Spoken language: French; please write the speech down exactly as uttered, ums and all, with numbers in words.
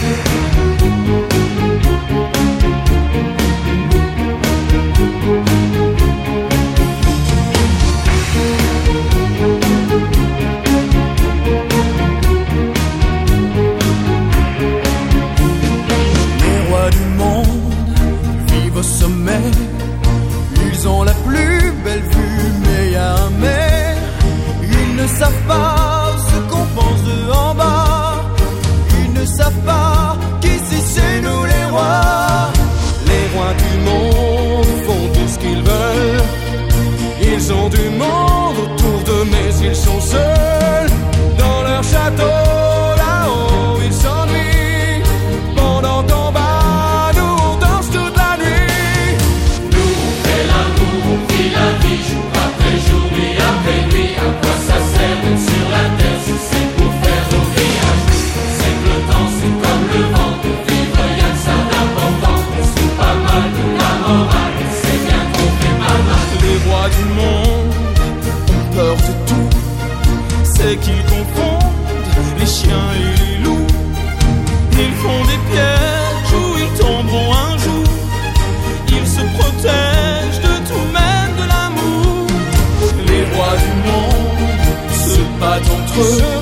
Ils ont la plus belle vue, mais y a un mais. Ils ne savent pas ce qu'on pense d'eux en bas. Ils ne savent pas qu'ici c'est nous les rois. Les rois du monde font tout ce qu'ils veulent. Ils ont du monde autour d'eux, mais ils sont seuls. Dans leur château, là-haut, ils s'ennuient. Pendant qu'on bat, nous on danse toute la nuit. Nous on fait l'amour, on vit la vie, jour après jour, nuit après nuit. À quoi ça sert d'être sur la terre si c'est pour faire nos villages? C'est que le temps c'est comme le vent, de vivre y'a que ça d'important. On se fout pas mal de la morale, c'est bien qu'on fait pas mal. Les rois du monde ont peur de tout. C'est qu'ils confondent les chiens et les loups. Ils font des pièges où ils tomberont un jour. Ils se protègent de tout, même de l'amour. Les rois du monde se battent entre eux.